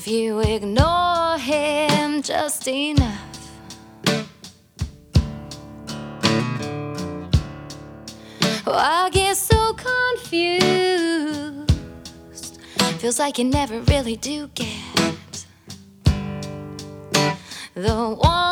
If you ignore him just enough, oh, I get so confused. Feels like you never really do get the one